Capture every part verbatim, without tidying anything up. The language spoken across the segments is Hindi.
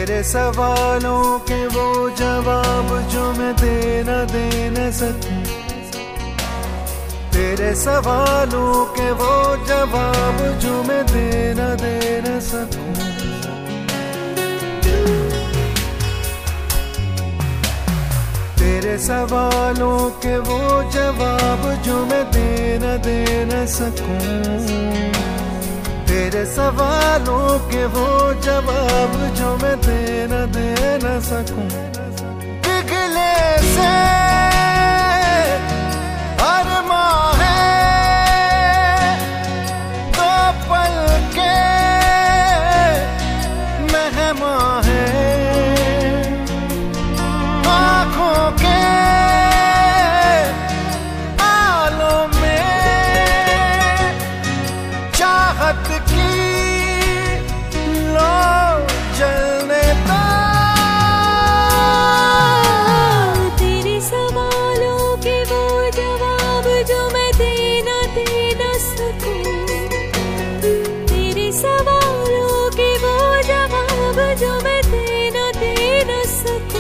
तेरे सवालों के वो जवाब जो मैं दे न दे न सकूं, तेरे सवालों के वो जवाब जो मैं दे न दे न सकूं। तेरे सवालों के वो जवाब जो मैं दे न दे न सकूं, तेरे सवालों के वो जवाब जो मैं दे न दे न सकूं। पिघले से अरमां है दो पल के मेहमां है, आँखों के आलों में चाहत की लो जलने दो। तेरे सवालों के वो जवाब जो मैं दे न दे न सकूं, तेरे सवालों के वो जवाब जो मैं दे न दे न सकूं।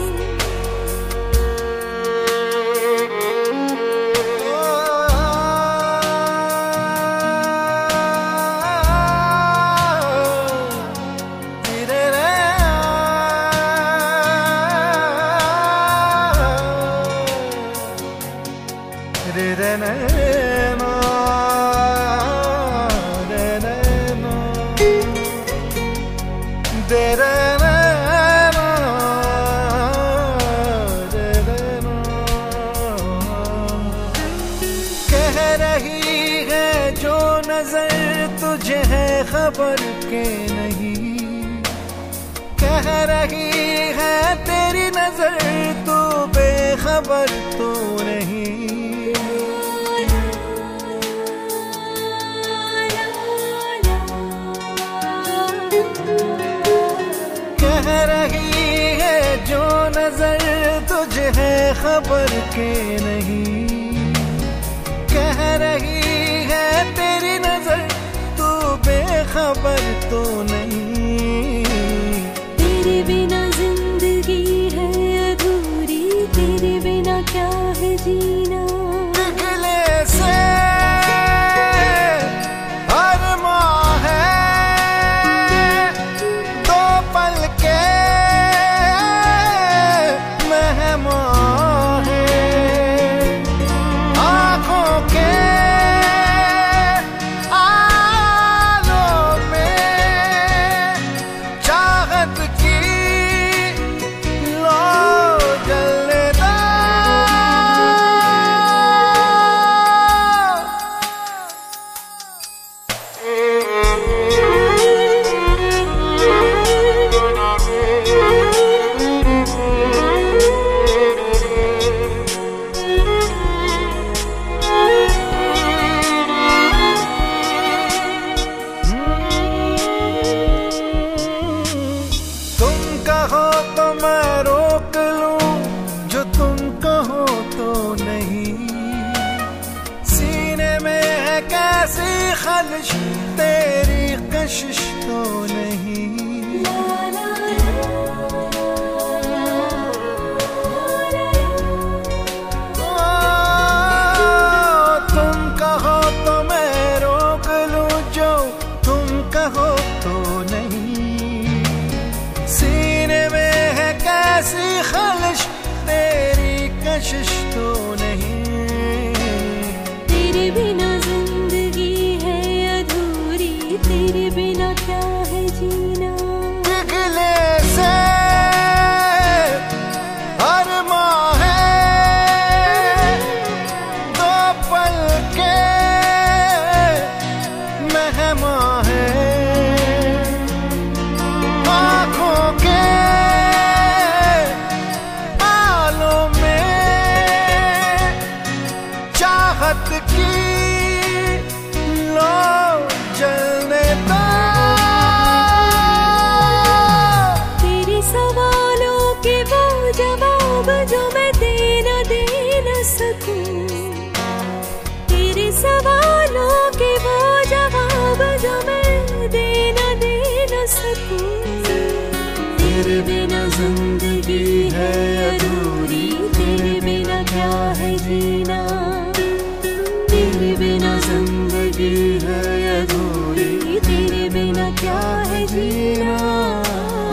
रे रे नैना रे नैना दे रे नैना रे नैना। कह रही है जो नजर तुझे है खबर के नहीं, कह रही है तेरी नजर तू बेखबर तो नहीं। कह रही है जो नजर तुझे है खबर के नहीं, कह रही है तेरी नजर तू बेखबर तो नहीं। तेरे बिना जिंदगी है अधूरी, तेरे बिना क्या है जीना। पिघले से अरमां है दो पल के मेहमां है, आँखों के आलों में चाहत की लो जलने दो। तुम कहो तो मैं रोक लूं, जो तुम कहो तो नहीं। सीने में है कैसी खलिश तेरी कशिश तो नहीं। तुम कहो तो मैं रोक लूं, जो तुम कहो तो नहीं। सीने में है कैसी खलिश तेरी कशिश तो नहीं। तेरे बिना जिंदगी है अधूरी, तेरे बिना क्या है जीना। पिघले से अरमां है दो पल के मेहमां है, आँखों के आलों में तेरे बिना जिंदगी है अधूरी, तेरे बिना क्या है जीना, तेरे बिना जिंदगी है अधूरी, तेरे बिना क्या है जीना।